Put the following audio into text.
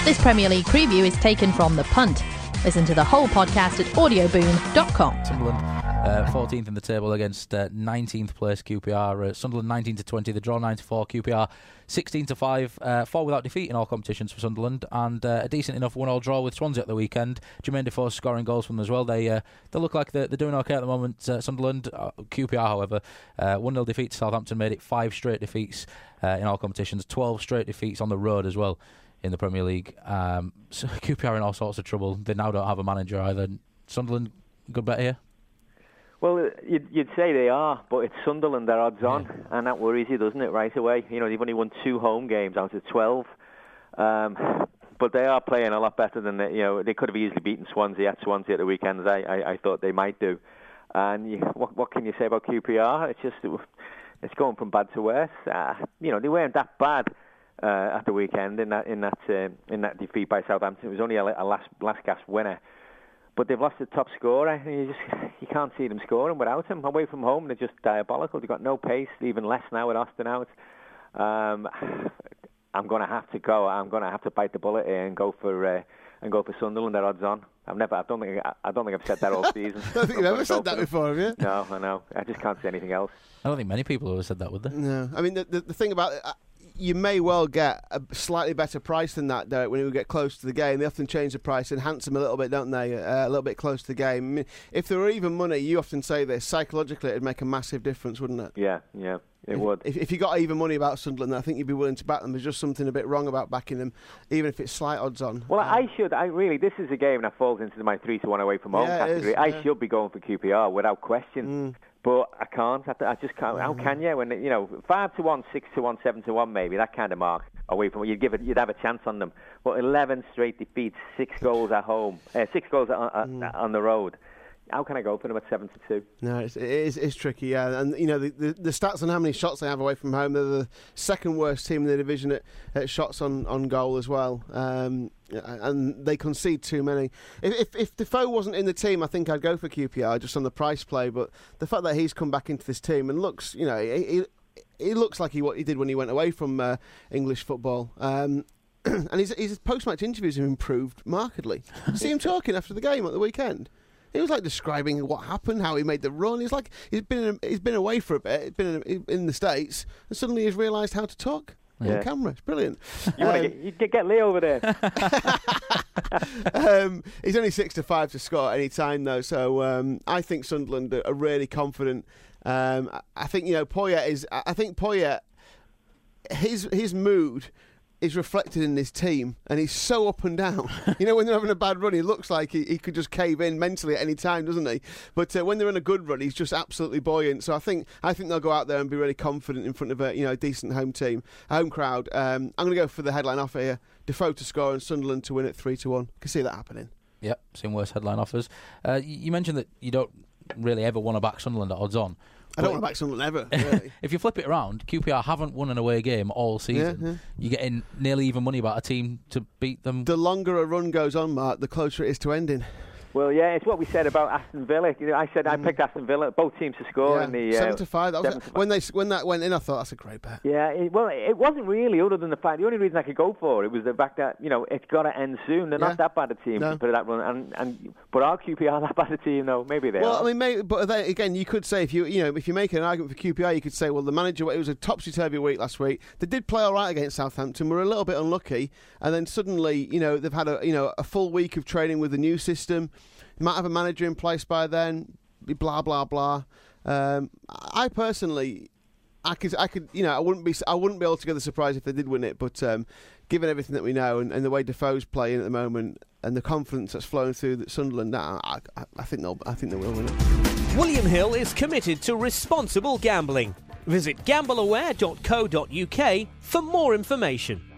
This Premier League preview is taken from The Punt. Listen to the whole podcast at audioboom.com. Sunderland 14th in the table against 19th place QPR. Sunderland 19-20, the draw 9-4. QPR 16-5, 4 without defeat in all competitions for Sunderland, and a decent enough 1-1 draw with Swansea at the weekend. Jermaine Defoe scoring goals from them as well. They look like they're doing okay at the moment. Sunderland, QPR, however, 1-0 defeat to Southampton made it 5 straight defeats in all competitions, 12 straight defeats on the road as well in the Premier League. So QPR in all sorts of trouble. They now don't have a manager either. Sunderland, good bet here? Well, you'd say they are, but it's Sunderland, they're odds on, and that worries you, doesn't it, right away? You know, they've only won 2 home games out of 12, but they are playing a lot better than they could have easily beaten Swansea at the weekend, as I thought they might do. And what can you say about QPR? It's going from bad to worse. They weren't that bad at the weekend in that defeat by Southampton. It was only a last gasp winner. But they've lost the top scorer. You can't see them scoring without him. Away from home, they're just diabolical. They've got no pace, even less now with Austin out. I'm going to have to go. I'm going to have to bite the bullet here and go for Sunderland. They're odds on. I don't think I've said that all season. I don't think you've ever said that before, have you? No, I know. I just can't say anything else. I don't think many people have said that, would they? No. I mean, the thing about it, you may well get a slightly better price than that, Derek, when you get close to the game. They often change the price, enhance them a little bit, don't they? A little bit close to the game. I mean, if there were even money, you often say this, psychologically it'd make a massive difference, wouldn't it? Yeah, it would. If you got even money about Sunderland, I think you'd be willing to back them. There's just something a bit wrong about backing them, even if it's slight odds on. Well, this is a game that falls into my 3-1 away from home category. I should be going for QPR without question. But I can't. I just can't. How can you? When 5-1, 6-1, 7-1, maybe that kind of mark away from you'd have a chance on them. But 11 straight defeats, 6 goals at home, 6 goals on the road. How can I go for them at 7-2? No, it's tricky, yeah. And the stats on how many shots they have away from home, they're the second worst team in the division at shots on goal as well. And they concede too many. If Defoe wasn't in the team, I think I'd go for QPR just on the price play. But the fact that he's come back into this team and looks, he looks like what he did when he went away from English football. And his post-match interviews have improved markedly. See him talking after the game at the weekend. He was like describing what happened, how he made the run. He's like he's been away for a bit, he's been in the States, and suddenly he's realised how to talk on camera. It's brilliant. You get Lee over there. He's only 6-5 to score at any time though, so I think Sunderland are really confident. I think Poyet his mood is reflected in this team, and he's so up and down. When they're having a bad run, he looks like he could just cave in mentally at any time, doesn't he? But when they're in a good run, he's just absolutely buoyant. So I think they'll go out there and be really confident in front of a decent home crowd. I'm going to go for the headline offer here: Defoe to score and Sunderland to win at 3-1. Can see that happening. Yep, seen worse headline offers. You mentioned that you don't really ever want to back Sunderland at odds on. I don't want to back Sunderland ever, really. If you flip it around, QPR haven't won an away game all season. Yeah. You're getting nearly even money about a team to beat them. The longer a run goes on, Mark, the closer it is to ending. Well, yeah, it's what we said about Aston Villa. I said I picked Aston Villa, both teams to score in the 7-5. That was when that went in, I thought that's a great bet. Yeah, it wasn't really, other than the fact the only reason I could go for it was the fact that it's got to end soon. They're not that bad a team to put that run, but are QPR that bad a team? No, maybe they are. Well, I mean, but again, you could say if you make an argument for QPR, you could say, well, the manager, it was a topsy-turvy week last week. They did play all right against Southampton. Were a little bit unlucky, and then suddenly, they've had a full week of training with the new system. You might have a manager in place by then. Blah blah blah. I personally, I wouldn't be altogether surprised if they did win it. But given everything that we know and the way Defoe's playing at the moment and the confidence that's flowing through Sunderland, I think they will win it. William Hill is committed to responsible gambling. Visit gambleaware.co.uk for more information.